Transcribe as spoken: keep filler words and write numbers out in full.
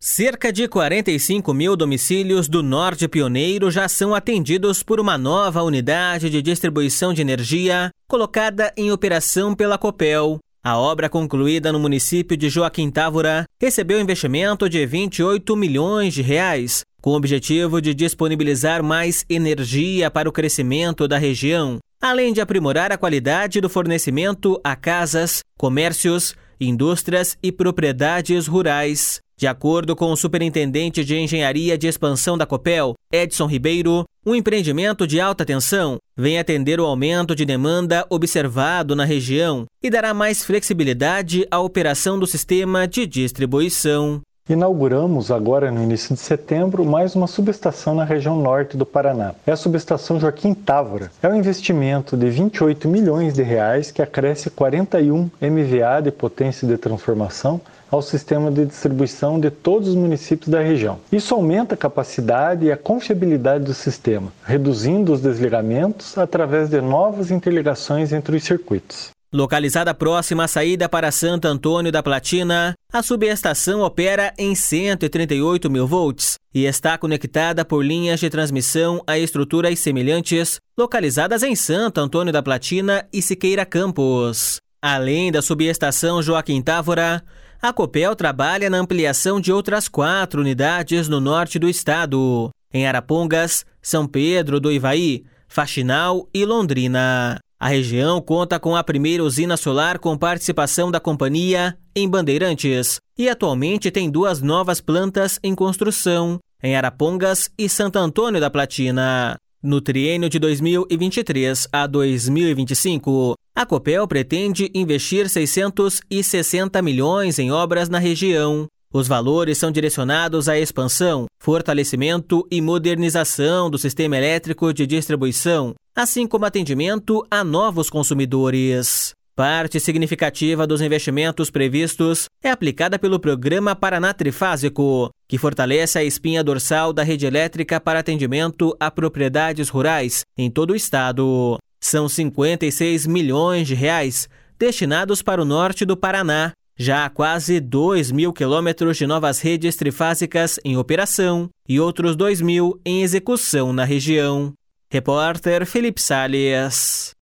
Cerca de quarenta e cinco mil domicílios do Norte Pioneiro já são atendidos por uma nova unidade de distribuição de energia colocada em operação pela Copel. A obra, concluída no município de Joaquim Távora, recebeu investimento de vinte e oito milhões de reais, com o objetivo de disponibilizar mais energia para o crescimento da região, além de aprimorar a qualidade do fornecimento a casas, comércios, indústrias e propriedades rurais. De acordo com o superintendente de Engenharia de Expansão da Copel, Edson Ribeiro, o empreendimento de alta tensão vem atender o aumento de demanda observado na região e dará mais flexibilidade à operação do sistema de distribuição. Inauguramos agora no início de setembro mais uma subestação na região norte do Paraná. É a subestação Joaquim Távora. É um investimento de vinte e oito milhões de reais que acresce quarenta e um megawatts de potência de transformação ao sistema de distribuição de todos os municípios da região. Isso aumenta a capacidade e a confiabilidade do sistema, reduzindo os desligamentos através de novas interligações entre os circuitos. Localizada próxima à saída para Santo Antônio da Platina, a subestação opera em cento e trinta e oito mil volts e está conectada por linhas de transmissão a estruturas semelhantes localizadas em Santo Antônio da Platina e Siqueira Campos. Além da subestação Joaquim Távora, a Copel trabalha na ampliação de outras quatro unidades no norte do estado, em Arapongas, São Pedro do Ivaí, Faxinal e Londrina. A região conta com a primeira usina solar com participação da companhia em Bandeirantes e atualmente tem duas novas plantas em construção, em Arapongas e Santo Antônio da Platina. No triênio de dois mil e vinte e três a dois mil e vinte e cinco, a Copel pretende investir seiscentos e sessenta milhões em obras na região. Os valores são direcionados à expansão, fortalecimento e modernização do sistema elétrico de distribuição, assim como atendimento a novos consumidores. Parte significativa dos investimentos previstos é aplicada pelo Programa Paraná Trifásico, que fortalece a espinha dorsal da rede elétrica para atendimento a propriedades rurais em todo o estado. São cinquenta e seis milhões de reais destinados para o norte do Paraná. Já há quase dois mil quilômetros de novas redes trifásicas em operação e outros dois mil em execução na região. Repórter Felipe Salles.